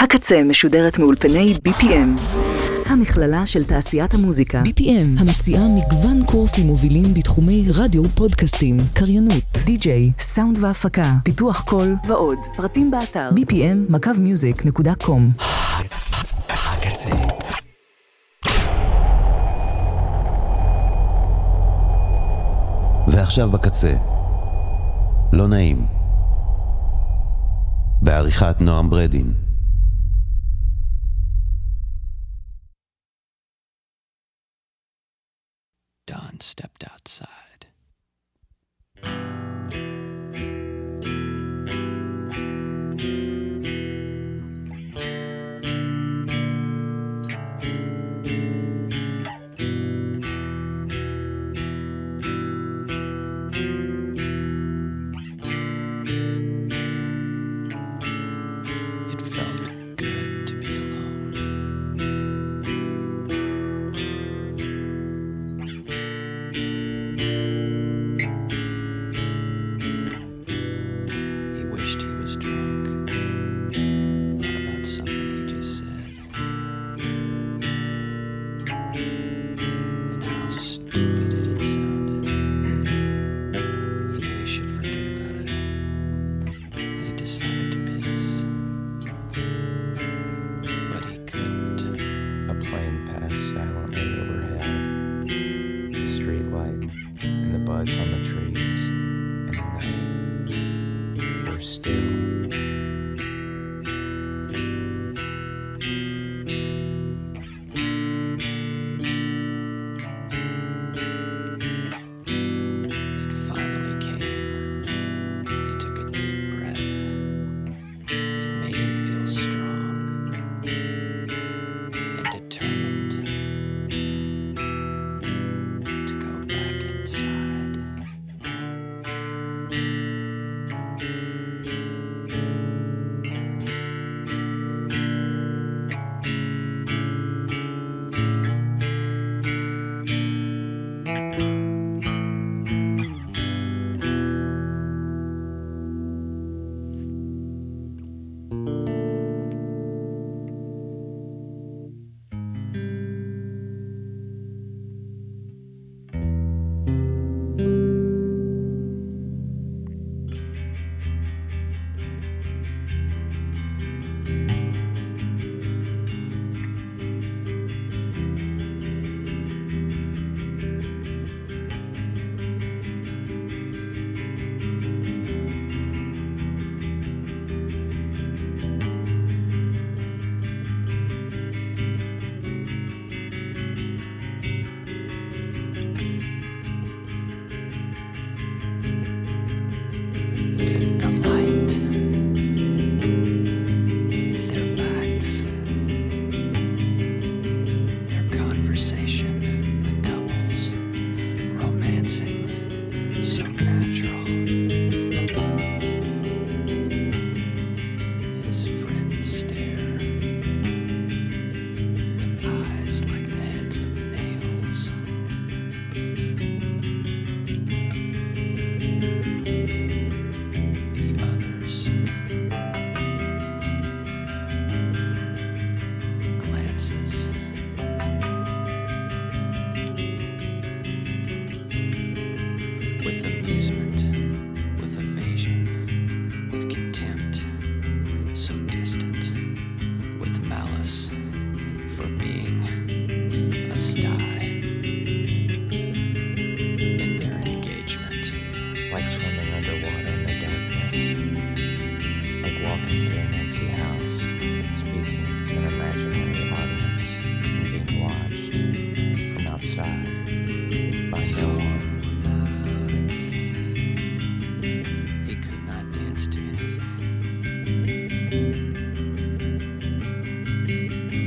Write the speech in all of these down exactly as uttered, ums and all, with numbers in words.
הקצה משודרת מאולפני בי פי אם, המכללה של תעשיית המוזיקה. בי פי אם המציעה מגוון קורסים מובילים בתחומי רדיו, פודקאסטים, קריינות, די-ג'יי, סאונד והפקה, פיתוח קול ועוד. פרטים באתר בי פי אם מקו מיוזיק נקודה קום. הקצה. ועכשיו בקצה. לא נעים. בעריכת נועם ברדין. Don stepped outside. It felt good to be alone. He wished he was drunk. Thought about something he just said. And how stupid it had sounded. He knew he should forget about it. And he decided to piss. But he couldn't. A plane passed silently overhead. The street light and the buds on the trees and the night were still. It finally came. He took a deep breath. It made him feel strong and determined to go back inside. The light, their backs, their conversation, the couples, romancing, so natural. His friends stare with eyes like the heads of nails. The others glances with amusement, with evasion, with contempt, so distant, with malice for being a sty in their engagement. Like swimming underwater in the darkness, like walking through an empty house, speaking to an imaginary audience and being watched from outside by no one. Without a key, he could not dance to anything.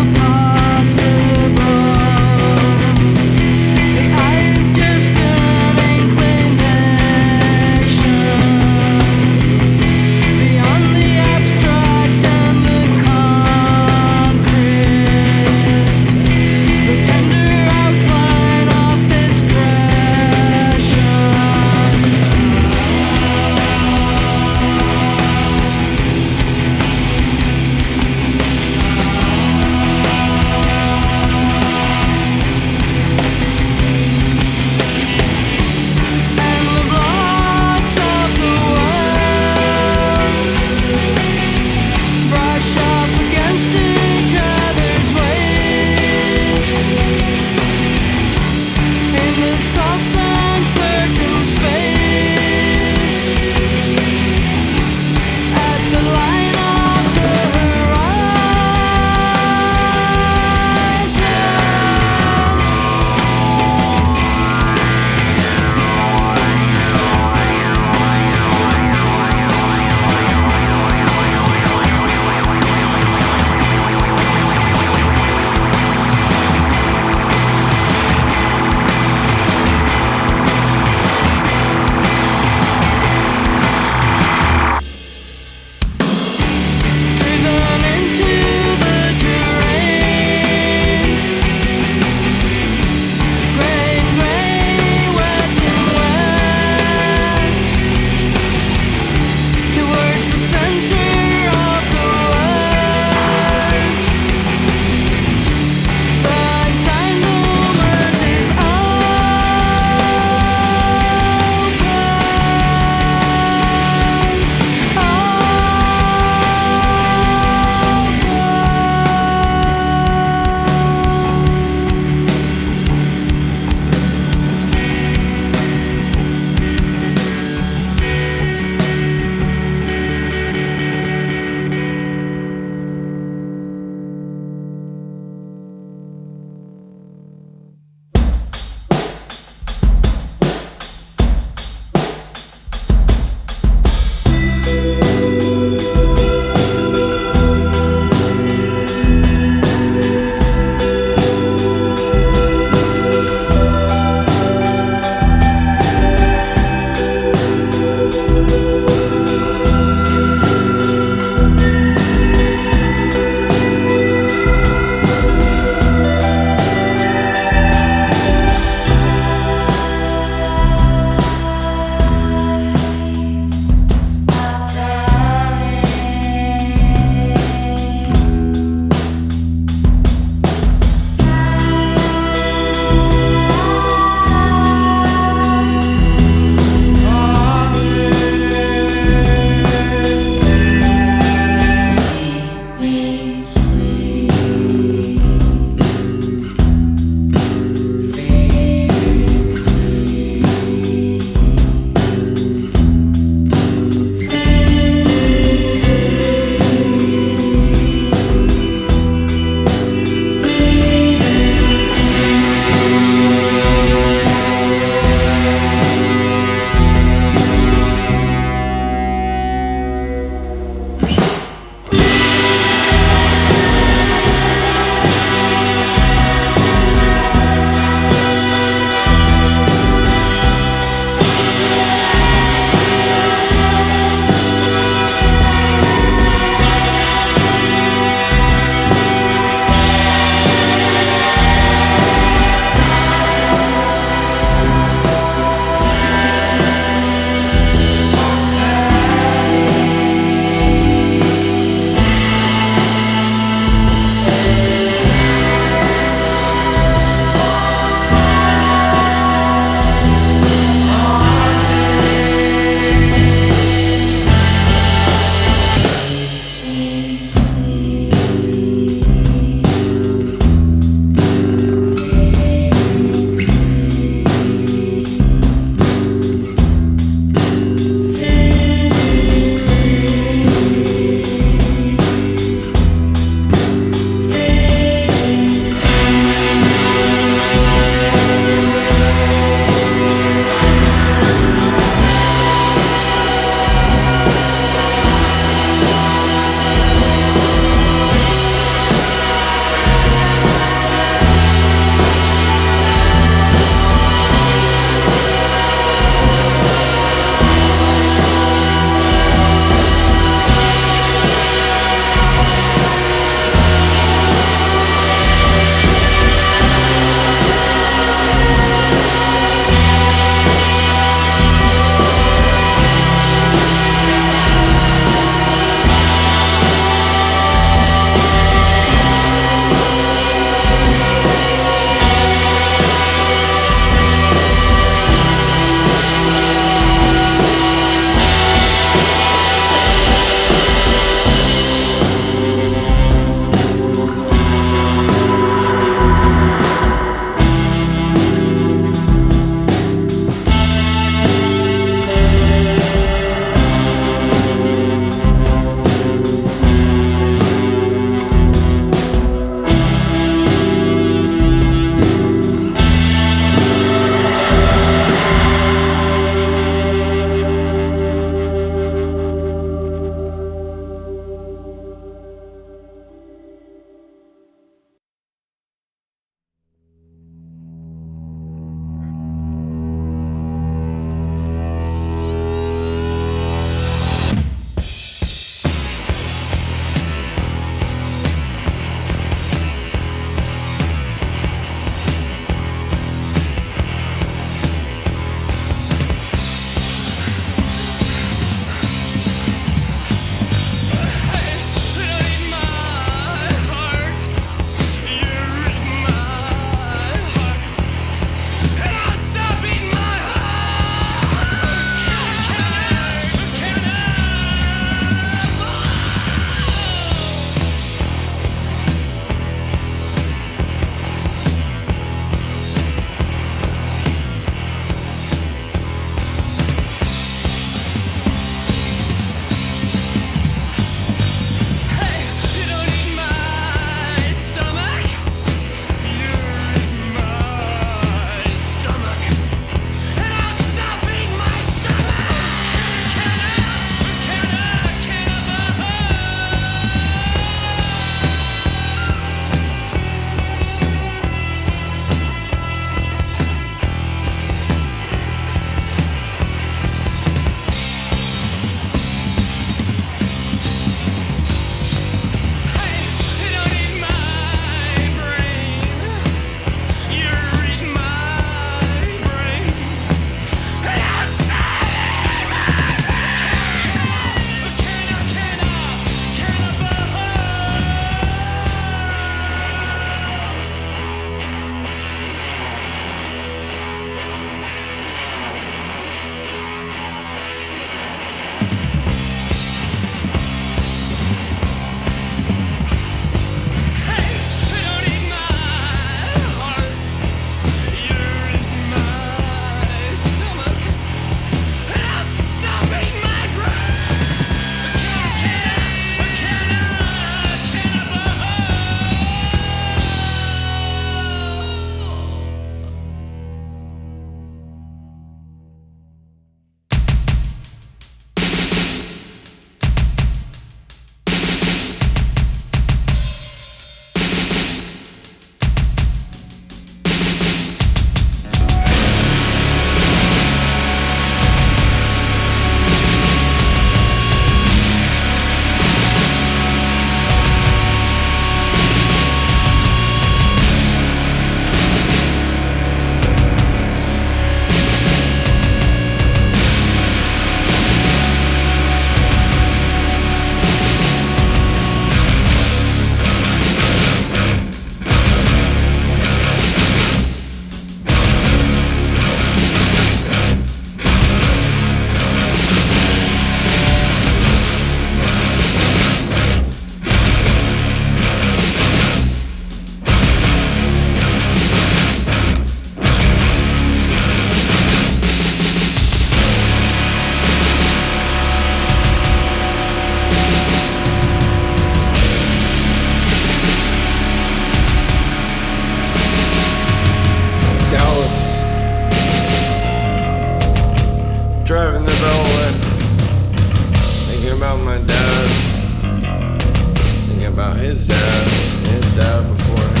about his dad, his dad before him.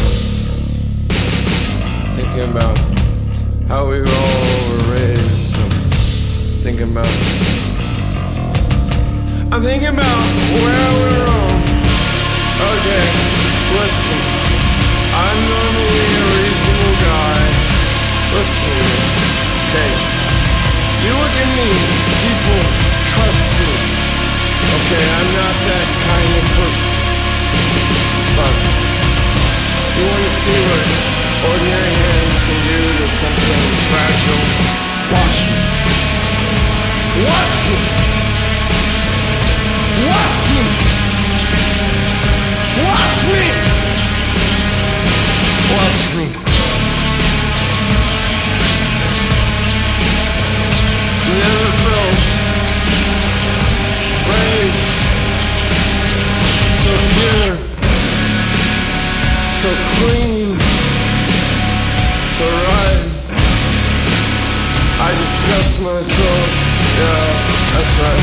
Thinking about how we were all raised. So thinking about, I'm thinking about where we're wrong. Okay, listen, I'm normally a reasonable guy. Listen, okay, you look at me, people trust me. Okay, I'm not that kind of person. But you want to see what ordinary hands can do to something fragile? Watch me. Watch me. Watch me. Watch me. Watch me. Never felt raised so pure, so clean, so right. I disgust myself. Yeah, that's right.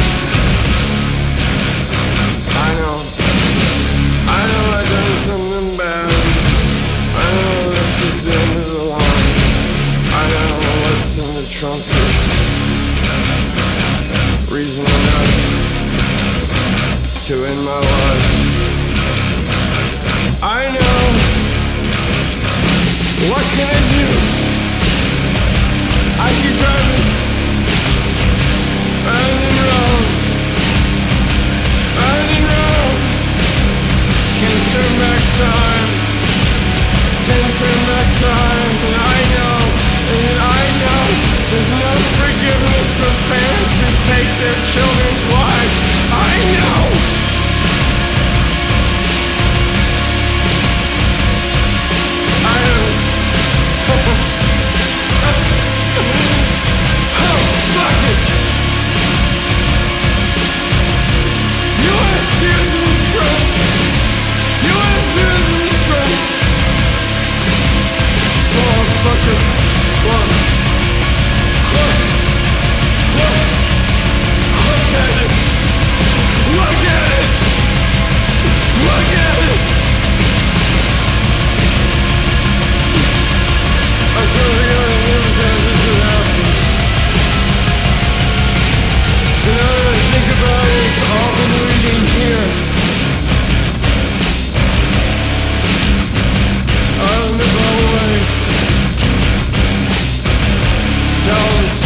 I know. I know I done something bad. I know this is the end of the line. I know what's in the trumpet. Reason enough to end my life. I know. What can I do? I keep driving round and round, round and round. Can't turn back time. Can't turn back time. And I know, and I know there's no forgiveness for parents who take their children's lives. I know. I know. Oh, fuck it. You wanna see us in the trunk? You wanna see us in the trunk? Oh, fuck it. Look. Look. Look. Look at it. Look at it. Look at it. I swear to God, I never thought this would happen. And now that I think about it, it's all been leading here. Out in the Beltway. Dallas.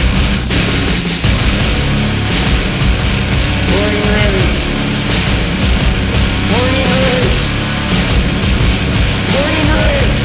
Born and raised. Born and raised. Born and raised.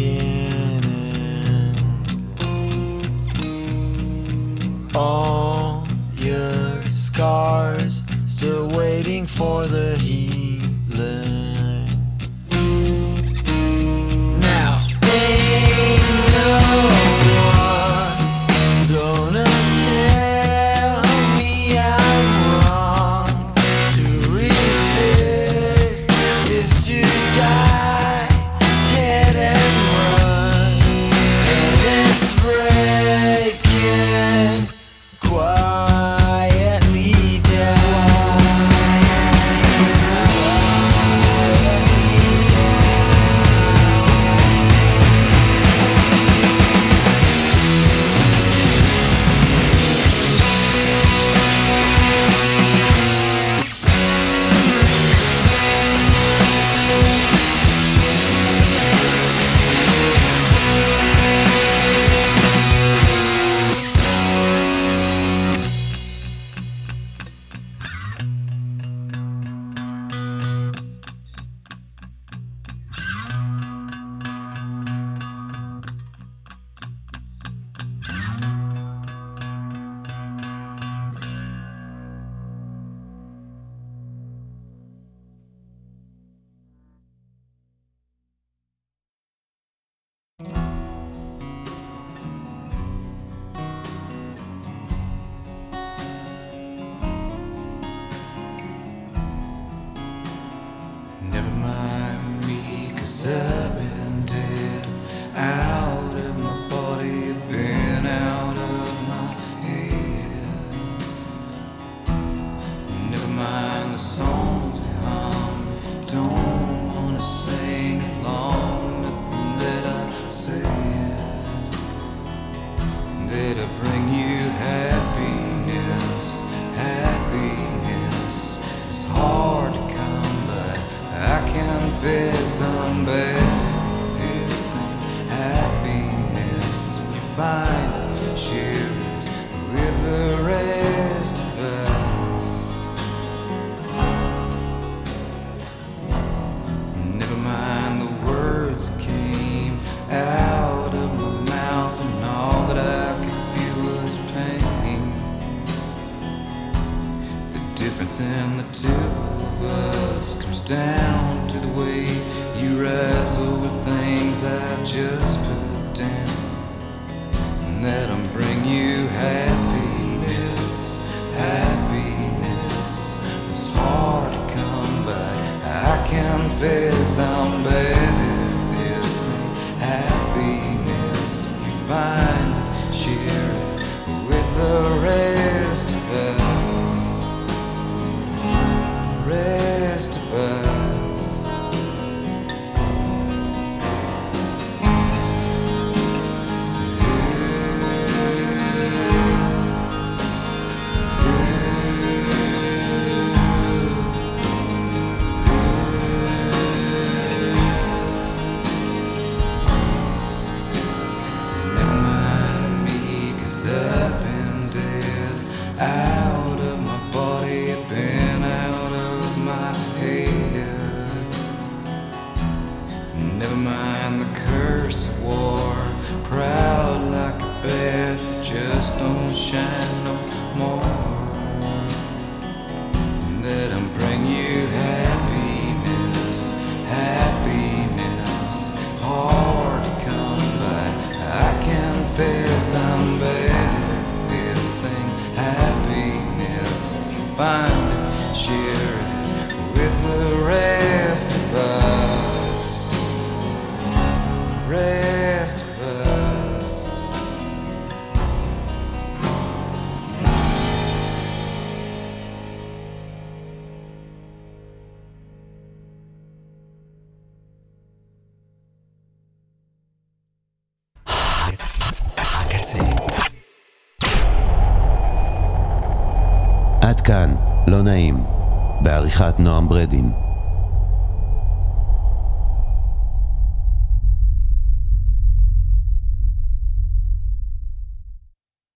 beginning. All your scars still waiting for the healing. Now ain't no one gonna tell me I'm wrong. To resist is to die, head and run, and it's breaking quietly down. Never mind me, 'cause I've been dead, out of my body, been out of my head. Never mind the songs they hum, don't wanna sing along, nothing that I said that'll bring you happiness. Happiness is hard to come by, I confess I'm bad at this thing. Happiness, you find it, share it with the rest of us. Never mind the words that came out of my mouth, and all that I could feel was pain. The difference in the two of us comes down to the way you rise over things I just put down, and that'll bring you happiness. Happiness is hard to come by, I confess I'm bad at this thing. Happiness, you find it, share it with the rest of us. Rest of us. Never mind me, 'cause I've been dead, out of my body, been out of my head. Never mind the curse of war, proud like a bat that just don't shine no more. That'll bring you happiness. Happiness, hard to come by, I confess I'm bad at this thing. Happiness, if you find it, share it with the rest of us. Rest of us. הקצה. עד כאן, לא נעים, בעריכת נועם ברדין.